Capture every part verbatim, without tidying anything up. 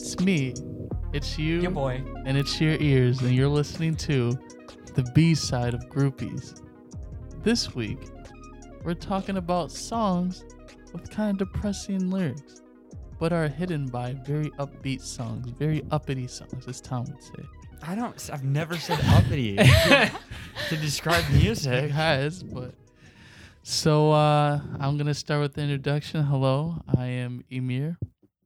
It's me. It's you. Your boy. And it's your ears, and you're listening to the B side of Groupies. This week, we're talking about songs with kind of depressing lyrics, but are hidden by very upbeat songs, very uppity songs, as Tom would say. I don't. I've never said uppity to describe It music. has, but so uh, I'm gonna start with the introduction. Hello, I am Emir,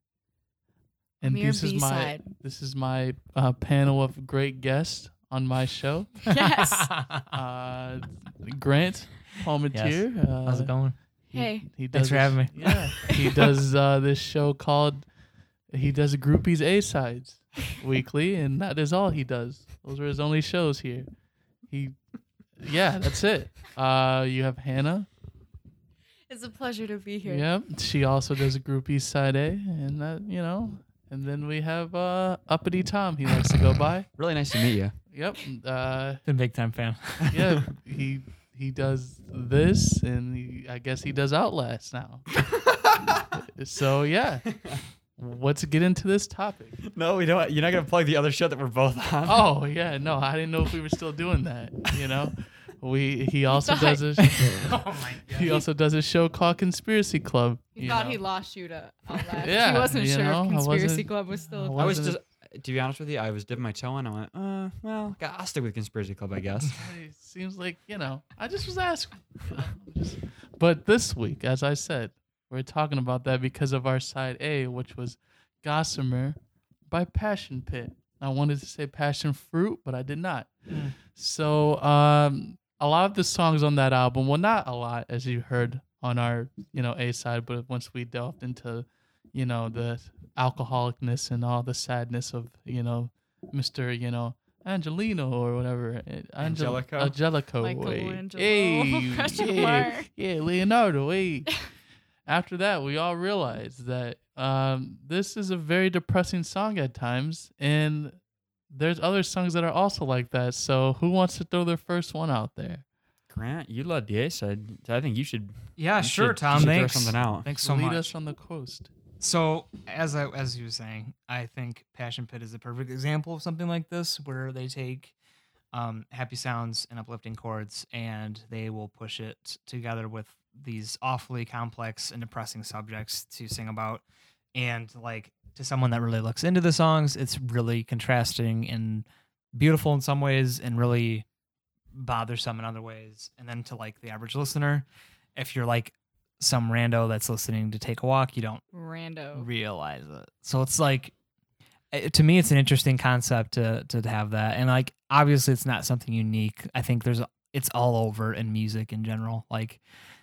and Emir this is my B-side. this is my uh, panel of great guests on my show. Yes. Uh, Grant Palmetier. Yes. Uh, How's it going? He, Hey. he does Thanks for this- having me. Yeah, he does uh, this show called he does Groupies A sides weekly, and that is all he does. Those are his only shows here. He, yeah, that's it. Uh, you have Hannah. It's a pleasure to be here. Yep, she also does a Groupies side A, and that you know. And then we have uh, Uppity Tom. He likes to go by. Really nice to meet you. Yep. Uh, Been a big time fan. yeah, he he does this, and he, I guess he does Outlast now. So yeah, let's get into this topic. No, we don't. You're not gonna plug the other show that we're both on. Oh yeah, no, I didn't know if we were still doing that. You know, we he also does a Oh my god. he also does a show called Conspiracy Club. He you thought know. he lost you to Outlast. Yeah, he wasn't you sure know, I if Conspiracy wasn't- Club was still. I I was wasn't just, to be honest with you, I was dipping my toe in. I went, uh, well, I'll stick with Conspiracy Club, I guess. It seems like, you know, I just was asking. You know, just- but this week, as I said, we're talking about that because of our side A, which was Gossamer by Passion Pit. I wanted to say Passion Fruit, but I did not. Mm. So um, a lot of the songs on that album, well, not a lot, as you heard on our, you know, A side, but once we delved into, you know, the alcoholicness and all the sadness of, you know, Mister, you know, Angelino or whatever. eh, Angel- Angelico? Angelico. eh. Michelangelo, Hey, question yeah, mark. yeah, Leonardo. Hey. After that, we all realized that um, this is a very depressing song at times, and there's other songs that are also like that. So, who wants to throw their first one out there? Grant, you led the A side. So I think you should. Yeah, you sure, should- Tom. you should Thanks. Throw something out. Thanks so Lead much. us on the coast. So, as I as you were saying, I think Passion Pit is a perfect example of something like this, where they take um, happy sounds and uplifting chords, and they will push it together with these awfully complex and depressing subjects to sing about. And like to someone that really looks into the songs, it's really contrasting and beautiful in some ways, and really bothersome in other ways. And then to like the average listener, if you're like some rando that's listening to Take a Walk, you don't Rando. realize it. So it's like, eh, to me, it's an interesting concept to to have that. And like, obviously, it's not something unique. I think there's it's all over in music in general. Like,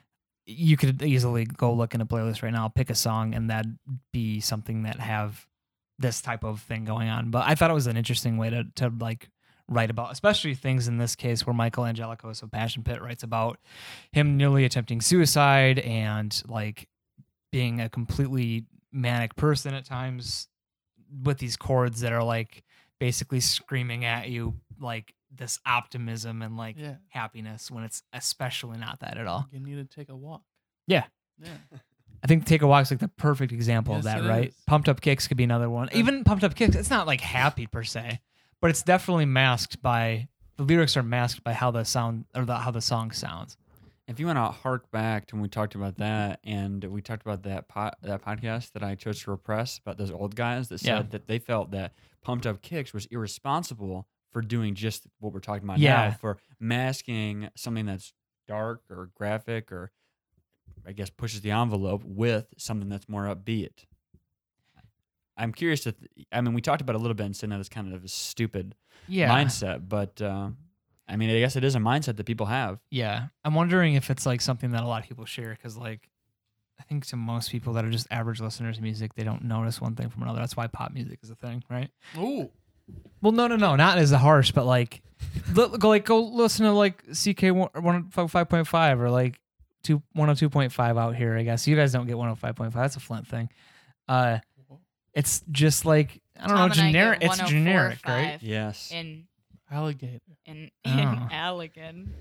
you could easily go look in a playlist right now, pick a song, and that'd be something that have this type of thing going on. But I thought it was an interesting way to to like write about, especially things in this case where Michael Angelico of Passion Pit writes about him nearly attempting suicide and like being a completely manic person at times, with these chords that are like basically screaming at you like this optimism and like Yeah. happiness, when it's especially not that at all. You need to take a walk. Yeah. Yeah. I think Take a Walk's like the perfect example of Yes, that, it right? is. Pumped Up Kicks could be another one. Yeah. Even Pumped Up Kicks, it's not like happy per se, but it's definitely masked by the lyrics are masked by how the sound or the, how the song sounds. If you want to hark back to when we talked about that, and we talked about that pot, that podcast that I chose to repress about those old guys that said Yeah. that they felt that Pumped Up Kicks was irresponsible for doing just what we're talking about Yeah. now, for masking something that's dark or graphic or I guess pushes the envelope with something that's more upbeat. I'm curious to, th- I mean, we talked about it a little bit and said that it's kind of a stupid Yeah. mindset, but uh, I mean, I guess it is a mindset that people have. Yeah. I'm wondering if it's like something that a lot of people share, because like I think to most people that are just average listeners of music, they don't notice one thing from another. That's why pop music is a thing, right? Ooh. Well, no, no, no, not as a harsh, but like, li- go like go listen to like C K one oh five point five or like two one oh two point five out here. I guess you guys don't get one oh five point five. That's a Flint thing. Uh, it's just like I don't Tom know, and I generic. get It's generic, right? one oh four point five Yes. in Alligator. in Oh. in Allegan.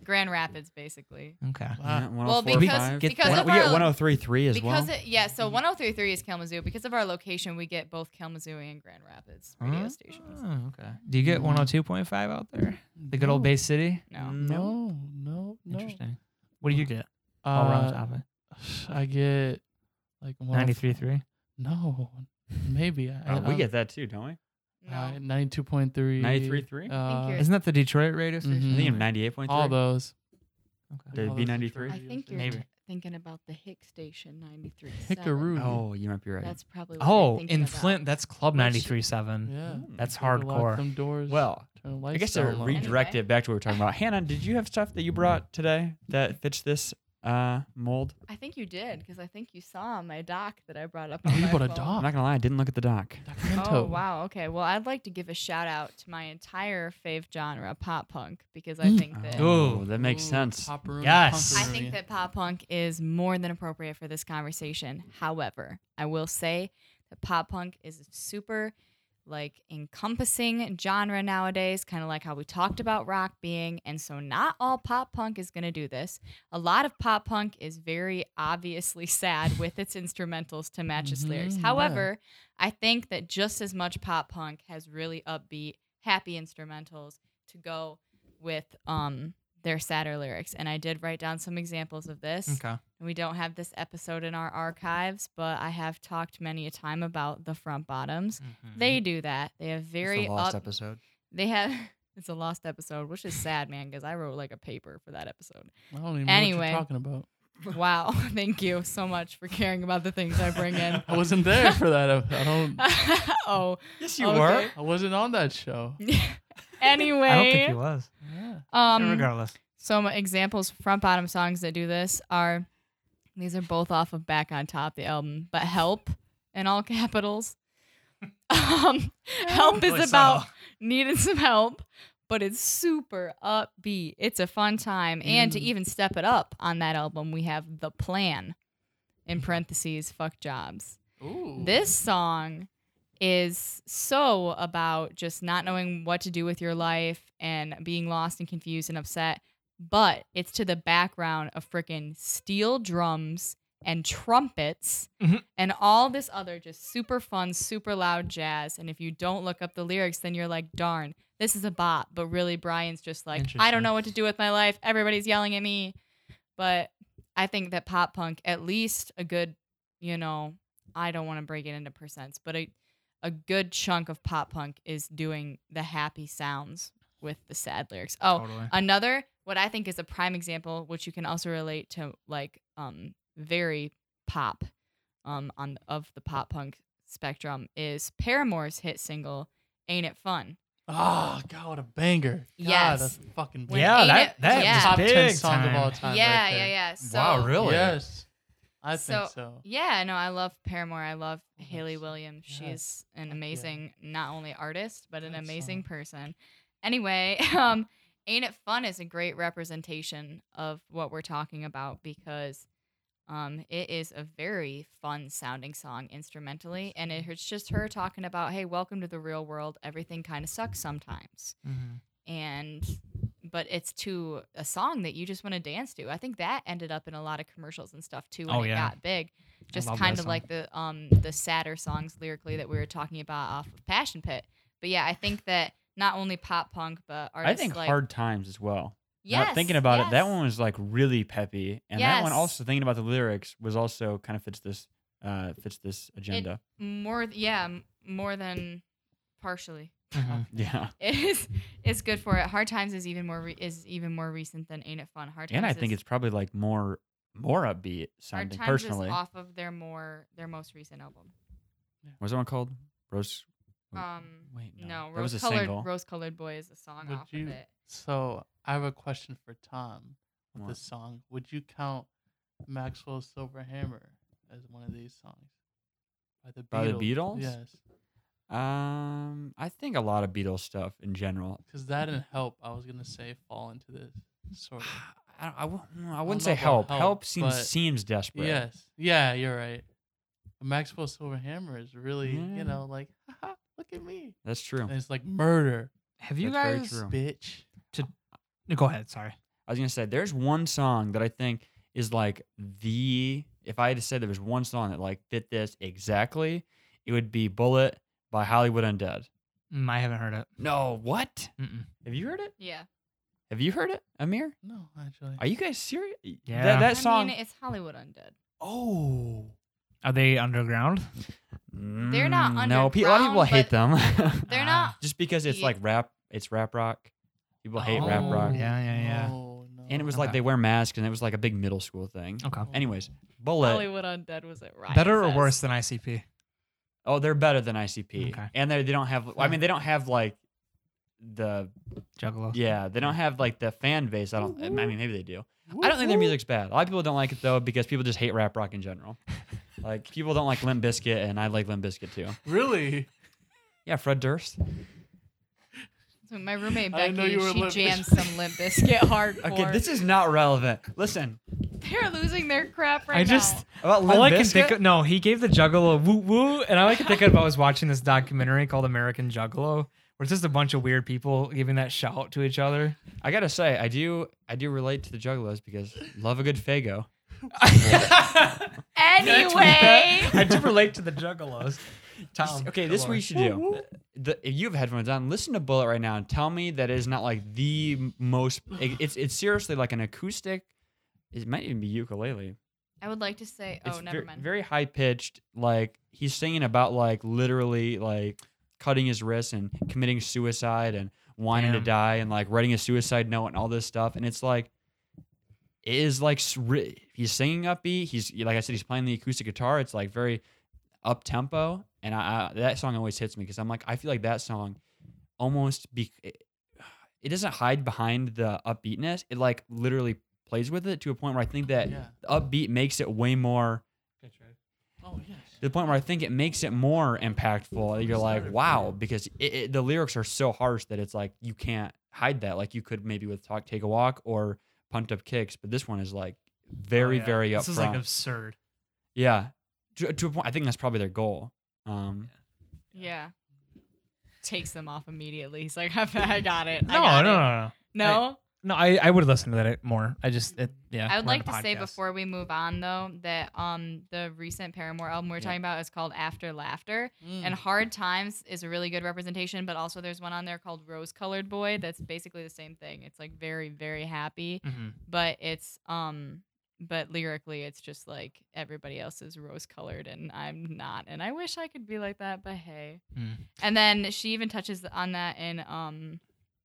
Grand Rapids, basically. Okay. Wow. Well, one oh four point because- five. because One- of we get our- one oh three point three as Because well. it, yeah, so one oh three point three is Kalamazoo. Because of our location, we get both Kalamazoo and Grand Rapids radio Huh? stations. Oh, okay. Do you get one oh two point five out there? The good old No. Bay City? No. No, no, no. Interesting. What do you get? While we're on Uh, topic. I get like ninety-three point three? No, maybe. I, Oh, we I- get that too, don't we? No. uh, ninety-two point three. ninety-three point three? Uh, you're- Isn't that the Detroit radio station? Mhm. I think ninety-eight point three. all those. Okay. Did all B those ninety-three? I Detroit think you're radio Maybe. t- thinking about the Hick station ninety-three point seven. Hickaroo. Oh, you might be right. That's probably what Oh, you're thinking in about. Flint, that's Club Which- ninety-three point seven. Yeah. Mm. That's Gotta lock hardcore. them doors. Well, turn the I lights guess to down low. redirect Anyway. it back to what we were talking about. Hannah, did you have stuff that you brought today that fits this uh, mold? I think you did because I think you saw my doc that I brought up. Oh, on you my brought a phone. doc? I'm not gonna lie, I didn't look at the doc. Documento. Oh wow. Okay. Well, I'd like to give a shout out to my entire fave genre, pop punk, because I Mm. think that Oh. Oh, that makes Ooh, sense. Pop-a-rooney, Yes. I punk-a-rooney. think that pop punk is more than appropriate for this conversation. However, I will say that pop punk is a super like encompassing genre nowadays, kind of like how we talked about rock being. And so not all pop punk is going to do this. A lot of pop punk is very obviously sad with its instrumentals to match its lyrics. Mhm, yeah. However, I think that just as much pop punk has really upbeat, happy instrumentals to go with um their sadder lyrics. And I did write down some examples of this. Okay. We don't have this episode in our archives, but I have talked many a time about the Front Bottoms. Mm-hmm. They do that. They have very It's a lost up. episode. They have. It's a lost episode, which is sad, man, because I wrote like a paper for that episode. I don't even know Anyway. what you're talking about. Wow, thank you so much for caring about the things I bring in. I wasn't there for that. I don't. oh, Yes, okay. I wasn't on that show. Anyway, I don't think he was. Yeah. um, Regardless. Some examples front bottom songs that do this are these are both off of Back on Top, the album, but Help in all capitals. um, help is Really about subtle. needing some help, but it's super upbeat. It's a fun time. And to Mm. even step it up on that album, we have The Plan in parentheses, fuck jobs. Ooh. This song is so about just not knowing what to do with your life and being lost and confused and upset, but it's to the background of freaking steel drums and trumpets Mhm. and all this other just super fun, super loud jazz. And if you don't look up the lyrics, then you're like, darn, this is a bop. But really, Brian's just like, I Interesting. don't know what to do with my life. Everybody's yelling at me. But I think that pop punk, at least a good, you know, I don't want to break it into percents, but a, a good chunk of pop punk is doing the happy sounds with the sad lyrics. Oh, Totally. another, what I think is a prime example, which you can also relate to, like, um, very pop, um, on of the pop punk spectrum, is Paramore's hit single "Ain't It Fun." Oh, God, what a banger. God, Yes. that's fucking When Yeah, Ain't that It- that yeah. was top ten big song of all time. time. yeah, right yeah, there. yeah. So, Wow, really? Yes. I So, think so. Yeah, no, I love Paramore. I love Haley Yes. Williams. She's Yes. an Heck yeah. amazing, not only artist, but an Good amazing song. person. Anyway, um, Ain't It Fun is a great representation of what we're talking about because um, it is a very fun sounding song instrumentally. And it- it's just her talking about, hey, welcome to the real world. Everything kind of sucks sometimes. Mhm. And but it's to a song that you just want to dance to. I think that ended up in a lot of commercials and stuff too when Oh, it yeah. got big. Just love kind that of song. like the um the sadder songs lyrically that we were talking about off of Passion Pit. But yeah, I think that not only pop punk but I artists think like Hard Times as well. yes, Now, thinking about it, that yes. one was like really peppy, and that one Yes. also thinking about the lyrics was also kind of fits this uh fits this agenda. more th- yeah, m- more than partially. Mhm. Yeah, It is it's good for it. Hard Times is even more re- is even more recent than Ain't It Fun. Hard Times and I think is, it's probably like more more upbeat Hard sounding Times personally. is off of their more their most recent album. What's that one called? Rose. wait, Um, wait, no, no, that was rose a colored single. rose colored boy is a song Would off you? of it. So I have a question for Tom with What? this song. Would you count Maxwell's Silver Hammer as one of these songs by the Beatles? By the Beatles? Yes, Um, I think a lot of Beatles stuff in general. because that and Help, I was gonna say, fall into this sort of. I, don't- I, wou- mm, I wouldn't know say about help. Help, Help, seems but- seems desperate. Yes, yeah, you're right. But Maxwell's Silver Hammer is really, Yeah. you know, like, haha, look at me. That's true. And it's like murder, Have you That's very guys? true. bitch. No, go ahead. Sorry. I was gonna say there's one song that I think is like the if I had to say there was one song that like fit this exactly, it would be "Bullet" by Hollywood Undead. Mm, I haven't heard it. No, what? Mm-mm. Have you heard it? Yeah. Have you heard it, Amir? No, actually. Are you guys serious? Yeah. That, that I song. mean, it's Hollywood Undead. Oh. Are they underground? They're not Mm, No, pe- a lot of people underground, hate them. They're Ah. not. Just because it's Yeah. like rap. It's rap rock. People hate rap Oh, rock. yeah, yeah, yeah. No, no. And it was like Okay. they wear masks, and it was like a big middle school thing. Okay. Anyways, Bullet. Hollywood Undead was it right? Better or worse than I C P? Oh, they're better than I C P. Okay. And they they don't have. I mean, they don't have like the Juggalo. yeah. They don't have like the fan base. I don't. I mean, maybe they do. I don't think their music's bad. A lot of people don't like it though because people just hate rap rock in general. Like people don't like Limp Bizkit, and I like Limp Bizkit too. Really? Yeah, Fred Durst. So my roommate I didn't know Becky, you were she Limp jams Bizkit. some Limp Bizkit hardcore. Okay, this is not relevant. Listen They're losing their crap right I just now. about Limp all I can Bizkit. think of, no, he gave the Juggalo woo woo, and all I can think of I was watching this documentary called American Juggalo, where it's just a bunch of weird people giving that shout to each other. I gotta say, I do, I do relate to the Juggalos because love a good Fago. Anyway, I do relate to the Juggalos. Tom, Okay, this is what you should do. The, if you have headphones on, listen to Bullet right now and tell me that is not like the m- most. it- it's it's seriously like an acoustic. It might even be ukulele. I would like to say. It's Oh, never ver- mind. very high pitched. Like he's singing about like literally like cutting his wrists and committing suicide and wanting to Damn. die and like writing a suicide note and all this stuff. And it's like it is like s- ri- he's singing upbeat. He's like I said, he's playing the acoustic guitar. It's like very up tempo, and I, I that song always hits me because I'm like I feel like that song almost be it, it doesn't hide behind the upbeatness. It like literally plays with it to a point where I think that Yeah. the upbeat makes it way more Oh yes. to the point where I think it makes it more impactful. You're like, wow, because it, it, the lyrics are so harsh that it's like you can't hide that. Like you could maybe with "Talk, Take a Walk" or "Pumped Up Kicks," but this one is like very, Oh, yeah. very This upfront. is like absurd. yeah, to, to a point. I think that's probably their goal. Um, Yeah. Takes them off immediately. He's like, I got it. I No, got no, it. no, no. No? No, I, I would listen to that more. I just, it, yeah. I would we're on like a to say podcast. before we move on though that um the recent Paramore album we're Yeah. talking about is called After Laughter, Mm. and Hard Times is a really good representation, but also there's one on there called Rose Colored Boy that's basically the same thing. It's like very very happy, Mhm. but it's um but lyrically it's just like everybody else is rose colored and I'm not, and I wish I could be like that, but hey. Mm. And then she even touches on that in um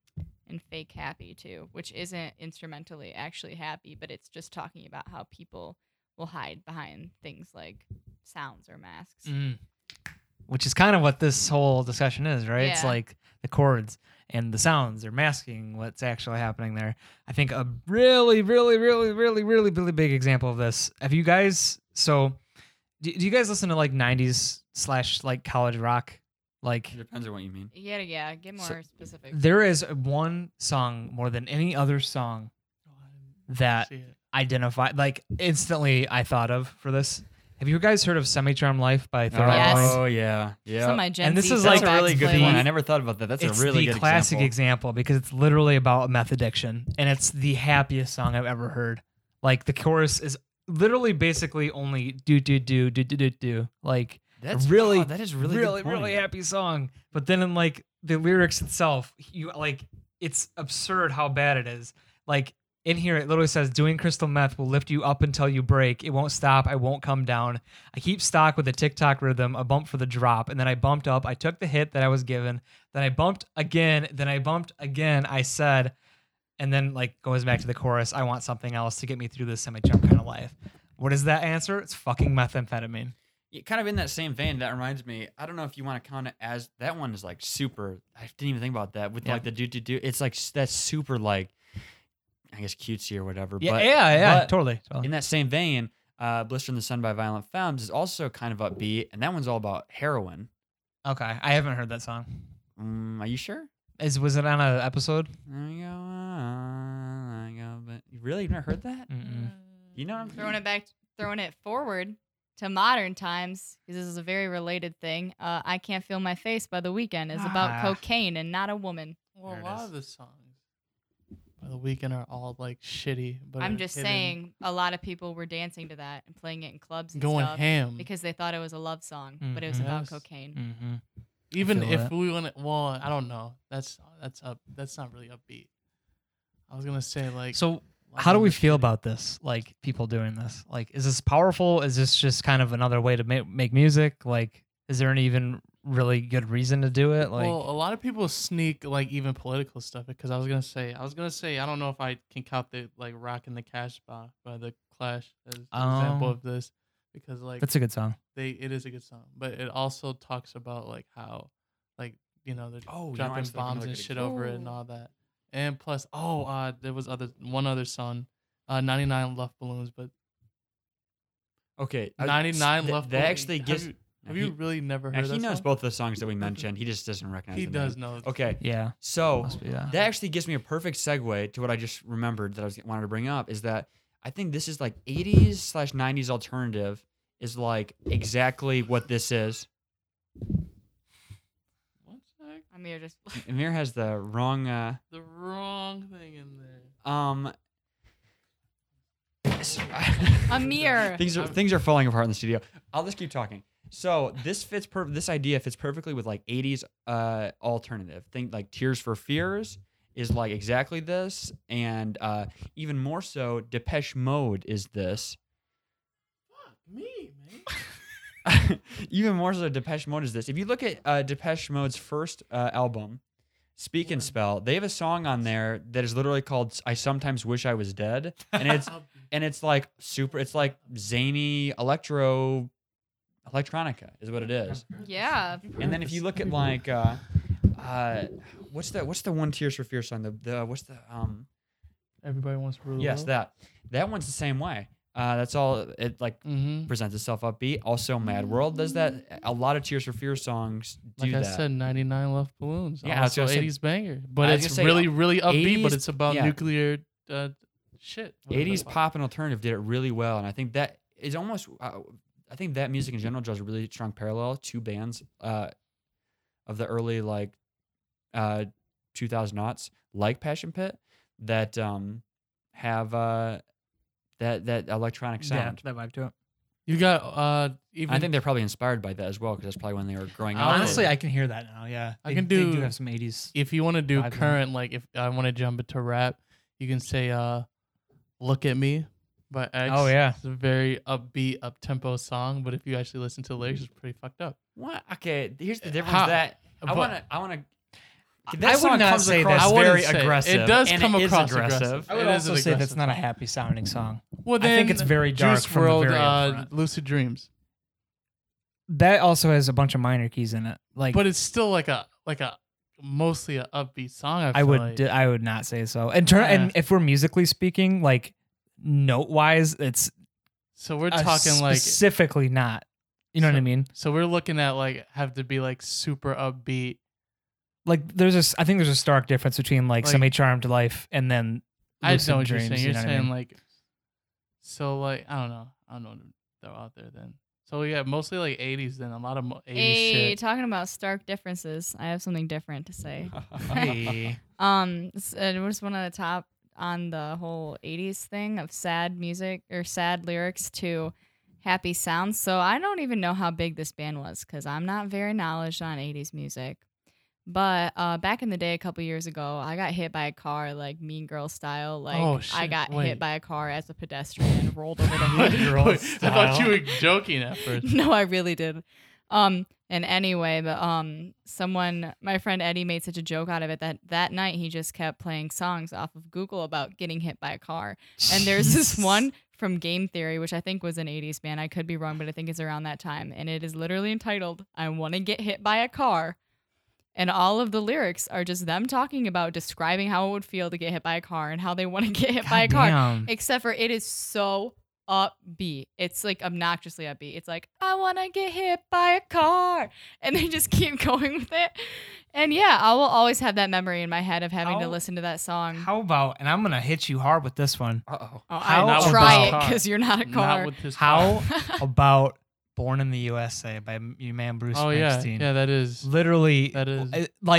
in Fake Happy too, which isn't instrumentally actually happy, but it's just talking about how people will hide behind things like sounds or masks. Mm. Which is kind of what this whole discussion is, right? It's Yeah. like the chords and the sounds are masking what's actually happening there. I think a really, really, really, really, really, really big example of this. Have you guys? So, do, do you guys listen to like nineties slash like college rock? Like, it depends on what you mean. Yeah, yeah, get more So- specific. there is one song more than any other song Oh, I didn't that see it. identified, like instantly I thought of for this. Have you guys heard of Semi Charm Life by Third Eye Yes. Blind? Oh yeah, yeah. Some of my Gen And this Z is That's like a really good playlist. one. I never thought about that. That's it's a really the good classic example. example. because it's literally about meth addiction, and it's the happiest song I've ever heard. Like the chorus is literally basically only do do do do do do do. Like That's really, oh, that is really really, good point. really happy song. But then in like the lyrics itself, you like it's absurd how bad it is. Like in here, it literally says, "Doing crystal meth will lift you up until you break. It won't stop. I won't come down. I keep stock with a TikTok rhythm, a bump for the drop, and then I bumped up. I took the hit that I was given. Then I bumped again. Then I bumped again. I said." And then like goes back to the chorus, "I want something else to get me through this semi-jump kind of life." What is that answer? It's fucking methamphetamine. Yeah, kind of in that same vein, that reminds me. I don't know if you want to count it as that one is like super. I didn't even think about that with Yeah. like the do do do. It's like s- that's super like, I guess cutesy or whatever. Yeah, but, yeah, yeah, but totally. totally. in that same vein, uh, "Blister in the Sun" by Violent Femmes is also kind of upbeat, and that one's all about heroin. Okay, I haven't heard that song. Mm, are you sure? Is was it on an episode? There you go. uh, there you go. But you really never heard that? Mm-mm. You know what I'm Throwing it back, throwing it forward to modern times, because this is a very related thing. Uh, "I Can't Feel My Face" by The Weeknd is about Ah. cocaine and not a woman. Well, There a it lot is. of the songs or The Weeknd are all like shitty. But I'm are just hidden, saying, a lot of people were dancing to that and playing it in clubs and going stuff ham. because they thought it was a love song, but it was Mhm. about Yes. cocaine. Mm-hmm. Even feel if that. we want to, well, I don't know. That's that's up. That's not really upbeat. I was gonna say like. So, like how do on we the feel shitty- about this? Like people doing this? Like, is this powerful? Is this just kind of another way to make make music? Like, is there an even really good reason to do it? Like, well, a lot of people sneak like even political stuff because I was gonna say I was gonna say I don't know if I can count the like "Rockin' the Casbah" by the Clash as an example Oh. of this because like that's a good song. they it is a good song, but it also talks about like how like you know they're Oh, you know, I'm dropping still gonna bombs look and at it. shit over it and Ooh. all that. And plus, oh, uh, there was other one other song, uh, ninety-nine Love Balloons, but Okay, I- ninety-nine th- Love That Balloons. actually have gives. you, now have he, you really never now heard he that knows song? both the songs that we mentioned. He just doesn't recognize. He the does name. know. Okay, Yeah, so must be that. that actually gives me a perfect segue to what I just remembered that I was wanted to bring up is that I think this is like eighties slash nineties alternative is like exactly what this is. One sec. I'm here just. Amir has the wrong. Uh, The wrong thing in there. um. Amir. things are things are falling apart in the studio. I'll just keep talking. So this fits per- this idea fits perfectly with like eighties uh alternative. Think like Tears for Fears is like exactly this, and uh even more so, Depeche Mode is this. Fuck me, man. Even more so, Depeche Mode is this. If you look at uh, Depeche Mode's first uh, album, Speak and Spell, they have a song on there that is literally called "I Sometimes Wish I Was Dead," and it's and it's like super. It's like zany electro, electronica is what it is. Yeah. And then if you look at like, uh, uh, what's the what's the one Tears for Fears song? The the what's the um Everybody wants to rule the yes world. that that one's the same way. Uh, that's all it like Mm-hmm. presents itself upbeat. Also, Mad World does that. A lot of Tears for Fears songs do Like I that. said, ninety-nine Love Balloons. Yeah, Yeah, that's what also I said. eighties banger. But I was it's gonna say, really, really upbeat, eighties but it's about yeah. nuclear uh, shit. What is eighties it? pop and alternative did it really well, and I think that is almost. Uh, I think that music in general draws a really strong parallel to bands uh, of the early like uh, two thousand aughts, like Passion Pit, that um, have uh, that that electronic yeah, sound. that vibe to it. You got uh even I think they're probably inspired by that as well because that's probably when they were growing up. Honestly, Oh. I can hear that now. Yeah, I They- can they do- do have some eighties. if you want to do vibe to it. current, like if I want to jump into rap, you can say uh "Look at Me" by X. Oh, yeah. It's a very upbeat, up tempo song, but if you actually listen to the lyrics, it's pretty fucked up. What? Okay, here's the difference. How- that I but- want to. I want to. I would not say that's I wouldn't very say- aggressive. It does and come it is across aggressive. aggressive. I would It is also an say that's aggressive not a song. happy sounding song. Well, I think then it's very dark Juice from world, the very uh, upfront. Lucid Dreams, That also has a bunch of minor keys in it. Like, but it's still like a like a mostly a upbeat song. I, I feel would like. d- I would not say so. And turn Yeah. and if we're musically speaking, like note wise, it's So we're uh, talking like specifically not. You know what I mean? so we're looking at like have to be like super upbeat. Like there's a s- I think there's a stark difference between like, Like- Semi Charmed Life and then I Lucid know what you're Dreams, saying. you You're know what I saying mean? like so like I don't know. I don't know what to throw out there then. So we got mostly like eighties then a lot of mo- eighties Hey, shit. talking about stark differences, I have something different to say. Hey. Um, s- it was one of the top on the whole eighties thing of sad music or sad lyrics to happy sounds. So I don't even know how big this band was because I'm not very knowledgeable on eighties music. But uh, back in the day, a couple years ago, I got hit by a car like Mean Girl style. Like Oh, I shit, got wait. hit by a car as a pedestrian and rolled over the Wait, hood. Girl wait, I thought you style. were joking at first. No, I really did. Um, and anyway, but um, someone, my friend Eddie, made such a joke out of it that that night he just kept playing songs off of Google about getting hit by a car. And there's this one from Game Theory, which I think was an eighties band. I could be wrong, but I think it's around that time. And it is literally entitled "I Want to Get Hit by a Car." And all of the lyrics are just them talking about describing how it would feel to get hit by a car and how they want to get hit by a car. Goddamn. Except for it is so upbeat. It's like obnoxiously upbeat. It's like, I want to get hit by a car. And they just keep going with it. And yeah, I will always have that memory in my head of having to How- listen to that song. How about and I'm gonna hit you hard with this one. Uh oh. oh, how I about- try it Car. because you're not a car. Not with his How car. about Born in the U S A by your man Bruce Oh yeah, Springsteen? yeah, that is Literally, That is- uh, like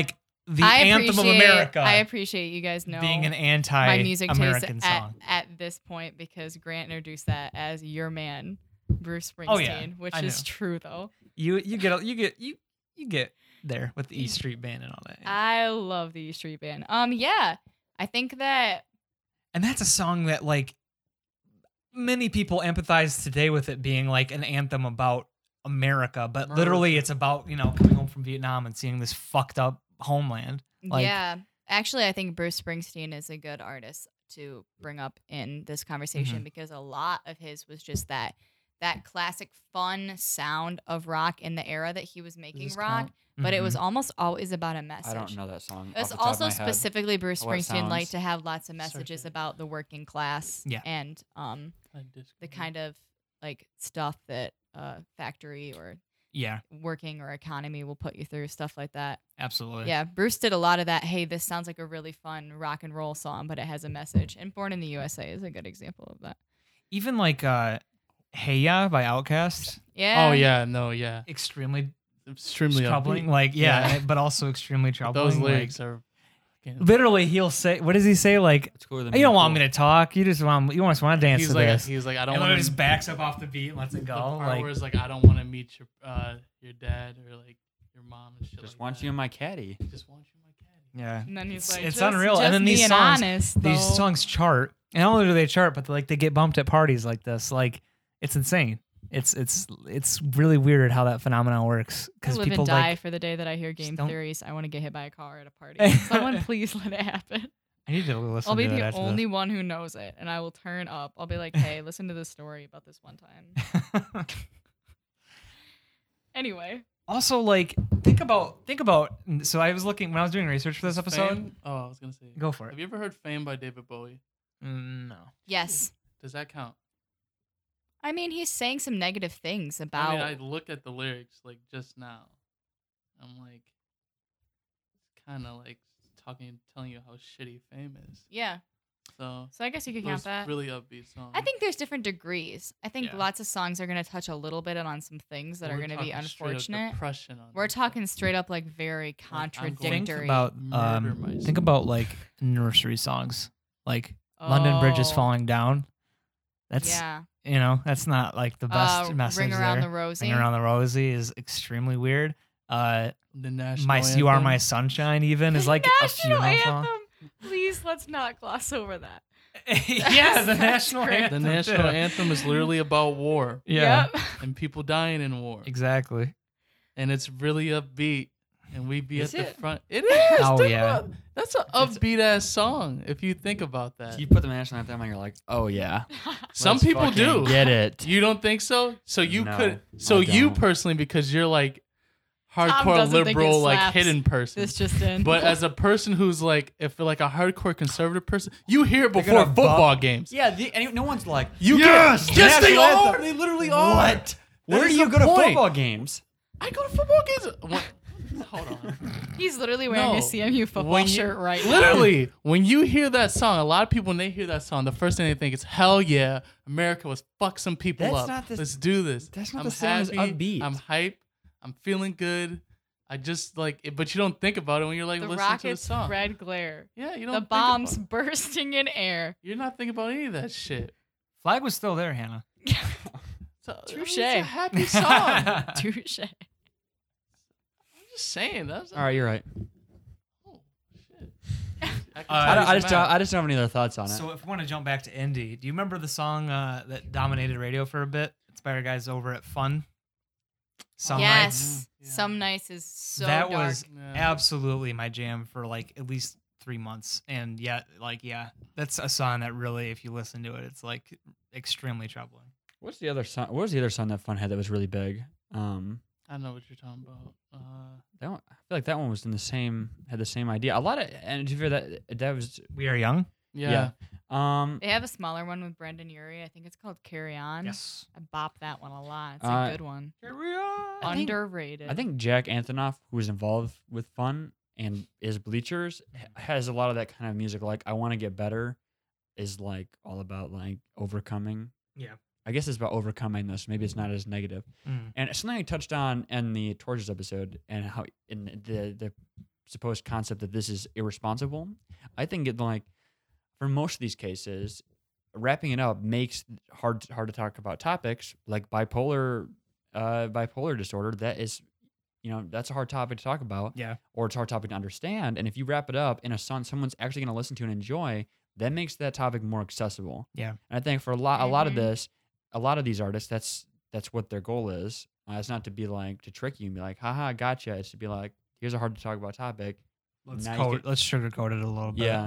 the I anthem of appreciate- America I appreciate you guys know being an my music taste anti-American at, song. at this point because Grant introduced that as your man, Bruce Springsteen, Oh, yeah. which I is knew. true though. You you get you get you you get there with the E Street Band and all that. I love the E Street Band. Um, yeah, I think that And that's a song that like many people empathize today with it being like an anthem about America, but literally America. it's about, you know, coming home from Vietnam and seeing this fucked up homeland. Like- yeah, actually, I think Bruce Springsteen is a good artist to bring up in this conversation Mhm. because a lot of his was just that that classic fun sound of rock in the era that he was making this rock, count? but it was Mhm. almost always about a message. I don't know that song. It's off the top of also my head. specifically Bruce how it Springsteen liked sounds. to have lots of Search messages it. about the working class Yeah. and um I the disagree. kind of like stuff that uh factory or Yeah, working or economy will put you through, stuff like that. absolutely. Yeah, Bruce did a lot of that. Hey, this sounds like a really fun rock and roll song, but it has a message. And Born in the U S A is a good example of that. Even like uh Hey Ya by Outkast, Yeah. Oh yeah, no, yeah, extremely extremely troubling. upbeat. Like yeah, Yeah. but also extremely troubling. Those like- lyrics are. fucking- literally he'll say, what does he say? Like, It's cooler than you being don't want cool. me to talk. You just want you just want to dance he's to like, this. he's like, I don't And want then to. just backs up off the beat and lets it The go. part Like, where it's like, I don't want to meet your uh your dad or like your mom and shit. Just like want that. you in my caddy. Just want you in my caddy. yeah, And then he's It's- like, it's just, unreal. Just And then these being songs- honest, these though. songs chart. And not only do they chart, but like they get bumped at parties like this. Like, it's insane. It's it's it's really weird how that phenomenon works I because live people and die like. for the day that I hear game don't- theories. I want to get hit by a car at a party. Someone please let it happen. I need to listen I'll be to it the after only one who knows it, and I will turn up. I'll be like, "Hey, listen to this story about this one time." this. Anyway, Also, like, think about think about. So I was looking when I was doing research for this Is episode. Fame- oh, I was gonna say. Go for Have it. you ever heard "Fame" by David Bowie? Mm, no. yes. Does that count? I mean, he's saying some negative things about. I mean, I looked at the lyrics like just now. I'm like, it's kind of like talking, telling you how shitty Fame is. yeah. So So I guess you could it count was that. really upbeat song. I think there's different degrees. I think Yeah. lots of songs are going to touch a little bit on some things that We're are going to be talking straight up unfortunate. depression on We're this talking straight up like very I'm going to contradictory. Think about Murder um, myself. think about like nursery songs, like London Bridge is Oh, falling down. That's Yeah. you know that's not like the best Uh, message Ring Around there. the Rosie. Ring Around the Rosie is extremely weird. Uh, the national my You Are anthem. My Sunshine even is like a National funeral song. anthem. Please, let's not gloss over that. yeah, the That's national great. anthem. The national too. anthem is literally about war Yeah, Yep. and people dying in war, exactly. and it's really upbeat. And we be Is at the it? front. It is. Oh, think yeah. about- that's an upbeat ass song. If you think about that, You put the national anthem and you're like, oh yeah. some Let's people fucking do. Get it. You don't think so? So you No, could. So I you don't. personally, because you're like Tom hardcore doesn't think it liberal, like slaps. hidden person. This just in. But as a person who's like, if like a hardcore conservative person, you hear it They're before gonna football bump- games. Yeah, the, and no one's like, You yes, get, yes, they national are. anthem. They literally are. What? That Where is do you the go to point. football games? I go to football games. What? Hold on. He's literally wearing No. a C M U football When you- shirt right now. Literally, when you hear that song, a lot of people when they hear that song, the first thing they think is, "Hell yeah, America was fuck some people That's up. not the- Let's do this." that's not I'm the same as happy, upbeat. I'm hype. I'm feeling good. I just like, it, but you don't think about it when you're like The listening to the rockets, song. red glare. Yeah, you don't. The think bombs about- bursting in air. You're not thinking about any of that shit. Flag was still there, Hannah. So, Touche. It's a happy song. I'm Touche. just saying. That's All right, you're right. oh, shit. I, can Uh, I, tell don't, you I just some don't, math. I just don't have any other thoughts on it. So if we want to jump back to indie, do you remember the song uh, that dominated radio for a bit? It's by our guys over at Fun. Some yes. Nights. Yeah. Some nights is so that dark. was Yeah. absolutely my jam for like at least three months. And yet, like, yeah, that's a song that really, if you listen to it, it's like extremely troubling. What's the other song? What was the other song that Fun had that was really big? Um, I know what you're talking about. Uh, that one, I feel like that one was in the same had the same idea. A lot of and to be fair, that that was We Are Young. yeah. um They have a smaller one with Brendan Urie. I think it's called Carry On. Yes. I bop that one a lot. It's Uh, a good one. Carry on. I think- Underrated. I think Jack Antonoff, who was involved with Fun and is Bleachers, h- has a lot of that kind of music. Like I want to get better, is like all about like overcoming. Yeah. I guess it's about overcoming this. Maybe it's not as negative. Mm. And it's something I touched on in the Torches episode, and how in the the supposed concept that this is irresponsible. I think it like for most of these cases, wrapping it up makes hard hard to talk about topics like bipolar uh, bipolar disorder. That is, you know, that's a hard topic to talk about. Yeah. Or it's a hard topic to understand. And if you wrap it up in a song someone's actually going to listen to and enjoy, that makes that topic more accessible. Yeah. And I think for a lot a lot of Mhm. this, a lot of these artists, that's that's what their goal is. Uh, it's not to be like to trick you and be like, haha, gotcha. It's to be like, here's a hard to talk about topic. Let's Now you code, can- let's sugarcoat it a little bit. Yeah.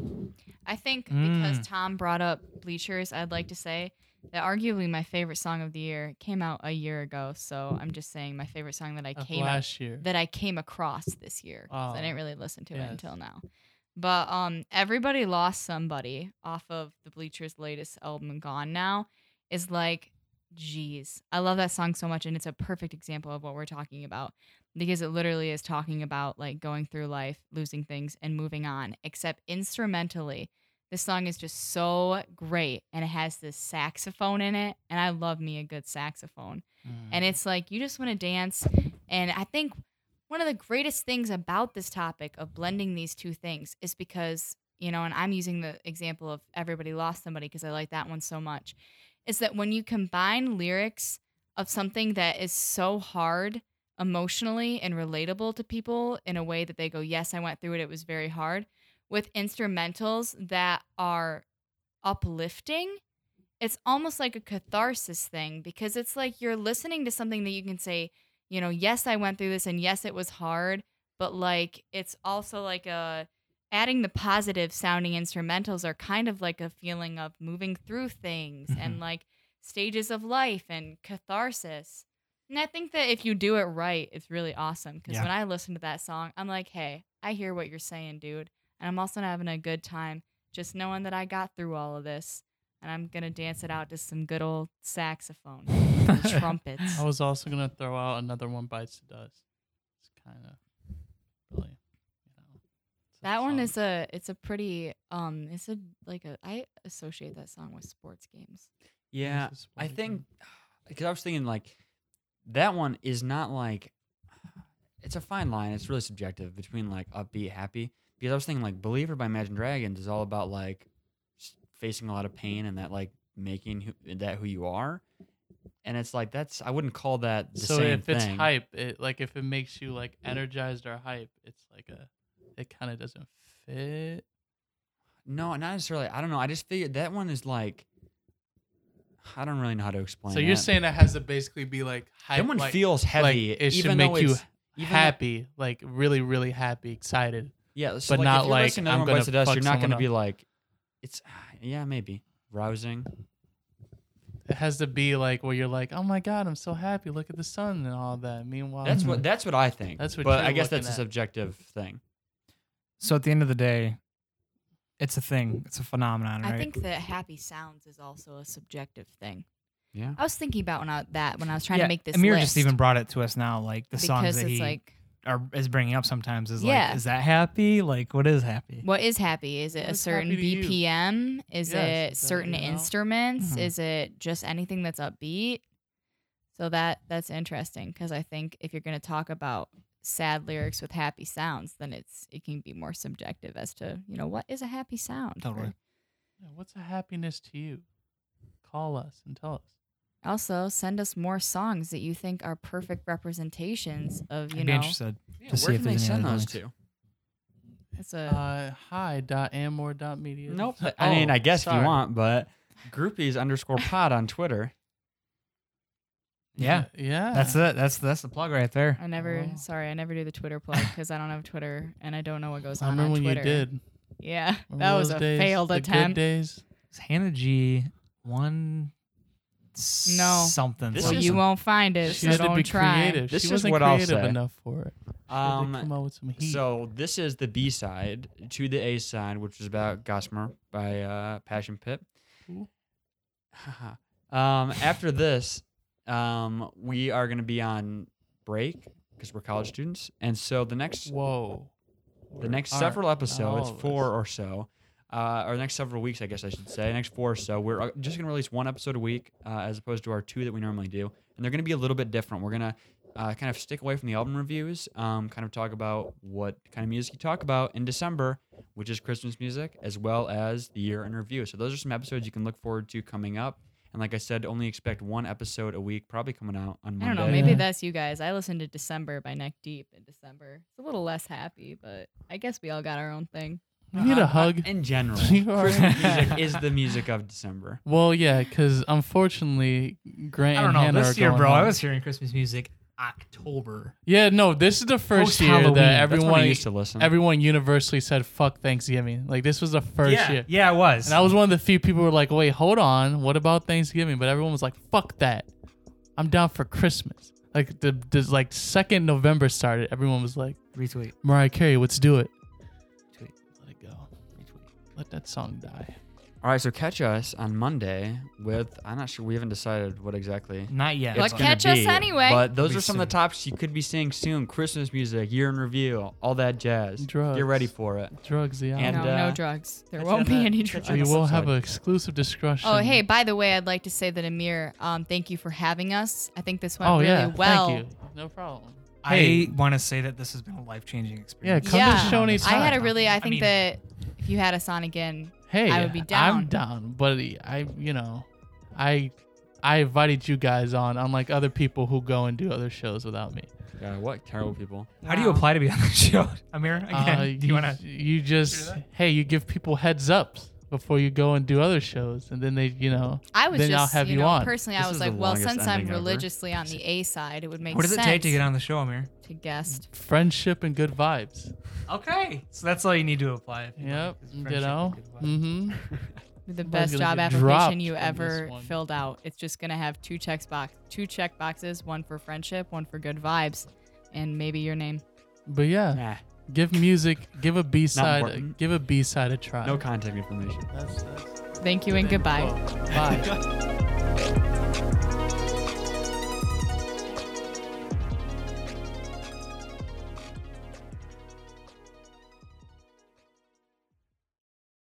I think because Mm. Tom brought up Bleachers, I'd like to say that arguably my favorite song of the year came out a year ago. So I'm just saying my favorite song that I Of came last year. that I came across this year. 'Cause I Oh, didn't really listen to it yes. until now. But um, Everybody Lost Somebody off of the Bleachers' latest album, Gone Now, is like, geez, I love that song so much, and it's a perfect example of what we're talking about because it literally is talking about like going through life, losing things, and moving on. Except instrumentally, this song is just so great, and it has this saxophone in it, and I love me a good saxophone. And it's like you just want to dance. And I think one of the greatest things about this topic of blending these two things is because, you know, and I'm using the example of Everybody Lost Somebody because I like that one so much, is that when you combine lyrics of something that is so hard emotionally and relatable to people in a way that they go, yes, I went through it, it was very hard, with instrumentals that are uplifting, it's almost like a catharsis thing because it's like you're listening to something that you can say, you know, yes, I went through this and yes, it was hard, but like it's also like a adding the positive sounding instrumentals are kind of like a feeling of moving through things and like stages of life and catharsis. And I think that if you do it right, it's really awesome because Yeah. when I listen to that song, I'm like, hey, I hear what you're saying, dude. And I'm also having a good time just knowing that I got through all of this. And I'm going to dance it out to some good old saxophone and trumpets. I was also gonna throw out Another One Bites the Dust. It's kind of really, you know. it's a That one song. is a, it's a pretty, um, it's a, like a, I associate that song with sports games. Yeah. It's a I sporty think game. because I was thinking like that one is not like it's a fine line. It's really subjective between like upbeat, happy. Because I was thinking like Believer by Imagine Dragons is all about like s- facing a lot of pain and that like making who, that who you are. And it's like that's I wouldn't call that the So same if it's thing. hype, it like if it makes you like energized or hype, it's like a, it kind of doesn't fit. No, not necessarily. I don't know. I just figured that one is like I don't really know how to explain. So you're that. saying it has to basically be like hype. that one like, feels heavy, like it should even make though you it's even though- happy, like really, really happy, excited. Yeah, so but like, not if you're like, listening to I'm Another One gonna Bites the Dust, fuck you're not going to someone be like, it's yeah, maybe rousing. It has to be like where you're like, oh my god, I'm so happy. Look at the sun and all that. Meanwhile, That's what that's what I think. That's what but you're I guess looking that's a at. subjective thing. So at the end of the day, it's a thing. It's a phenomenon, right? I think that happy sounds is also a subjective thing. Yeah. I was thinking about when I, that when I was trying yeah, to make this Amir list. just even brought it to us now, like the songs because that it's he like, are, is bringing up sometimes is Yeah. like, is that happy? Like, what is happy? what is happy? Is it a What's certain happy to you? B P M? Is Yes, it is that, certain you know? instruments? Mhm. Is it just anything that's upbeat? So that that's interesting because I think if you're going to talk about sad lyrics with happy sounds, then it's it can be more subjective as to, you know, what is a happy sound? Totally. Yeah, what's a happiness to you? Call us and tell us. Also, send us more songs that you think are perfect representations of, you I'd be know, interested. Yeah, To see where if can they there's any send other those links. to? it's a Uh, hi dot amor dot media. Nope. I mean, Oh, I guess if sorry. you want, but groupies underscore pod on Twitter. Yeah. yeah. That's it. That's that's the plug right there. I never, Oh. sorry, I never do the Twitter plug because I don't have Twitter and I don't know what goes I on remember on when Twitter. you did. Yeah, Remember that was those a days? failed The attempt. Good days. It's Hannah G one No. something. This Well, is- you won't find it, She so had to don't be try. creative. This she is wasn't what I'll creative say. enough for it. She had to Um, come out with some heat. So this is the B side to the A side, which is about Gossamer by uh, Passion Pit. Cool. um, after this, um, we are going to be on break because we're college students, and so the next Whoa. the next All several right, episodes, all of four us. or so, uh, or the next several weeks, I guess I should say, next four or so, we're uh, just going to release one episode a week uh, as opposed to our two that we normally do. And they're going to be a little bit different. We're going to uh, kind of stick away from the album reviews. Um, kind of talk about what kind of music you talk about in December, which is Christmas music, as well as the year in review. So those are some episodes you can look forward to coming up. And like I said, only expect one episode a week, probably coming out on Monday. I don't know. Maybe Yeah. that's you guys. I listened to December by Neck Deep in December. It's a little less happy, but I guess we all got our own thing. You need a Uh, hug. In general, You are- Christmas music is the music of December. Well, yeah, because unfortunately, Grant I don't and know. Hannah This are year, going bro, I home. was hearing Christmas music October. Yeah, no, this is the first year Post-Halloween. that That's That's when I everyone used to listen. everyone universally said "fuck Thanksgiving." Like this was the first yeah, year, yeah, it was. and I was one of the few people who were like, "Wait, hold on, what about Thanksgiving?" But everyone was like, "Fuck that, I'm down for Christmas." Like the, the like second November started, everyone was like, Retweet. "Mariah Carey, let's do it." Tweet. Let it go. Let that song die. All right, so catch us on Monday with, I'm not sure, we haven't decided what exactly. Not yet. But it's but- gonna catch us be, anyway. But those Be are some of the soon. topics you could be seeing soon. Christmas music, year in review, all that jazz. Drugs. Get ready for it. Drugs, the And, no, album. no uh, drugs. There catch won't you be on any the- catch drugs. you on we the will flip have side. an exclusive discussion. Oh, hey, by the way, I'd like to say that Amir, um, thank you for having us. I think this went Oh really yeah, well. thank you. No problem. I Hey. want to say that this has been a life changing Yeah, experience. come Yeah. to show any I had a time. really, I I think mean- that if you had us on again, Hey, I would be down. I'm down, but I, you know, I, I invited you guys on, unlike other people who go and do other shows without me. Yeah, what terrible people. How do you Wow. apply to be on the show, Amir? Again, Uh, do you want to? You just, that? hey, you give people heads ups before you go and do other shows, and then they, you know, I was then I'll just, have you you know, on. personally, This I was is like, the well, longest since I'm ending ever. religiously on the A side, it would make What does it sense take to get on the show, Amir? to guest. friendship and good vibes. Okay, so that's all you need to apply. if you Yep, want, is you friendship know. and good vibes. Mm-hmm. The Somebody's best gonna job get application dropped you from this ever one. filled out. It's just gonna have two checks box, two check boxes, one for friendship, one for good vibes, and maybe your name. But yeah, Nah, give music, give a B side, important. give a B side a try. no contact information. That's, that's Thank you and the goodbye. quote. Bye.